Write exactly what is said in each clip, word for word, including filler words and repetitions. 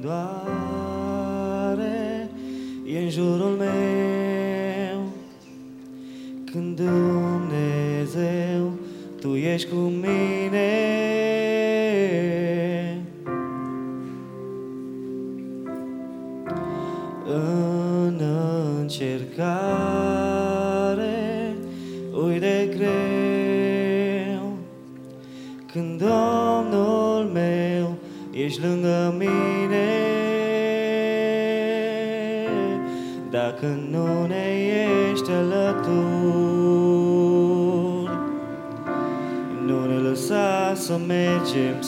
doare e în jurul meu, când Dumnezeu, Tu ești cu mine. În încercare, ui de greu, când Domnul meu ești lângă mine. Dacă nu ne ești alături, nu ne lăsa să mergem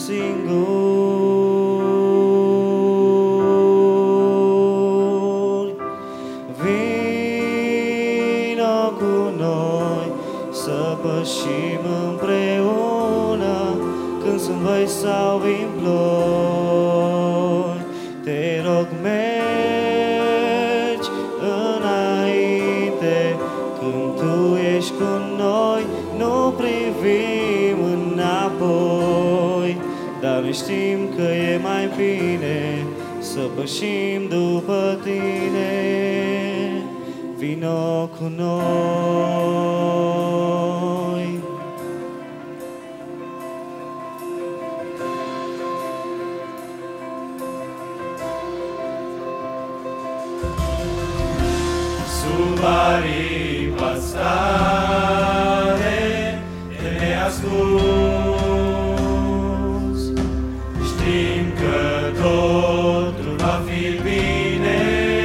singuri. Vino cu noi să pășim împreună, când sunt văi sau vin ploi. Te rog, mergi înainte, când Tu ești cu noi, nu privim înapoi. Dar noi știm că e mai bine să pășim după Tine. Vino cu noi. Sub aripa stare de neascuns, știm că totul va fi bine.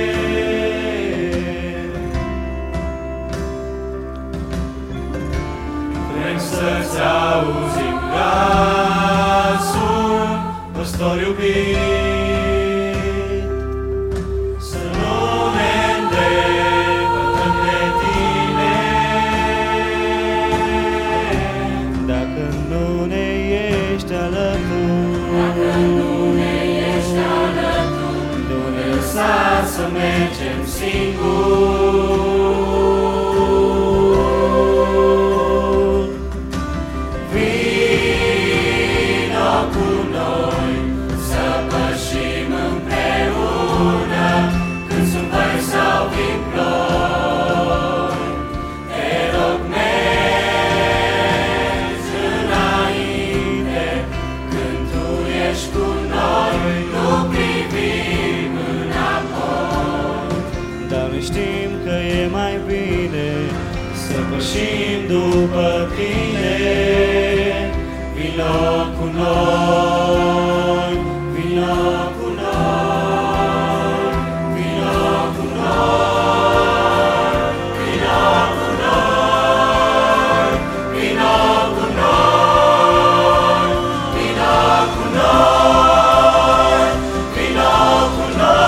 Vrem să-ți auzim glasul, păstor iubit, să nu ne îndepărtăm de Tine. Dacă nu ne ești alături, Nu ne lăsa să mergem singuri. Vino cu noi să pășim împreună, când sunt văi sau vin ploi. Te rog, mergi înainte, când Tu ești cu noi, nu privim înapoi. dar noi știm că e mai bine să pășim după Tine. Vino cu noi, vino cu noi, vino cu noi, Vino cu noi, vino cu noi, vino cu noi, vino cu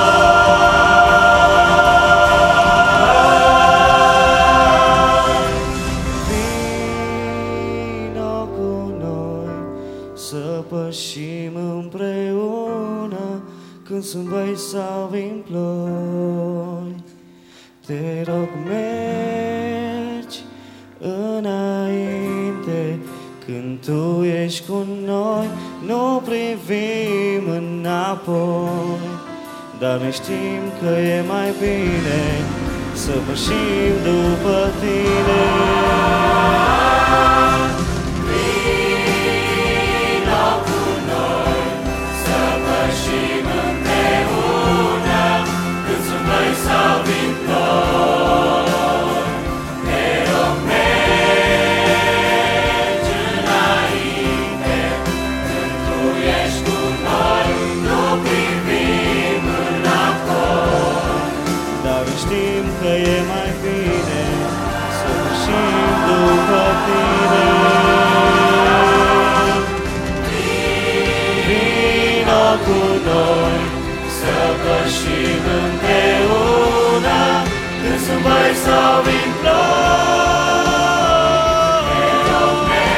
vino cu noi, să pășim împreună, când sunt văi sau vin ploi. Te rog, mergi înainte, când Tu ești cu noi, nu privim înapoi. Dar noi știm că e mai bine să pășim după Tine. Vino cu noi să pășim împreună, când sunt văi sau vin ploi. Te rog, mergi înainte, când Tu ești cu noi, nu privim înapoi. Dar noi știm că e mai bine să pășim după Tine. Vino cu noi să pășim împreună, când sunt văi sau vin ploi. Te rog,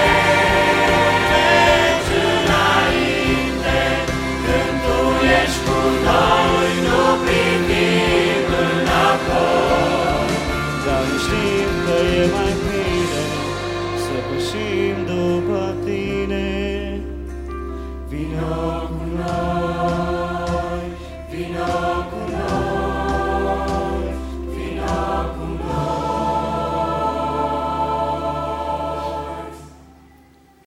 mergi înainte, când Tu ești cu noi, nu privim înapoi. Dar noi știm că e mai bine să pășim după Tine. Vino cu noi.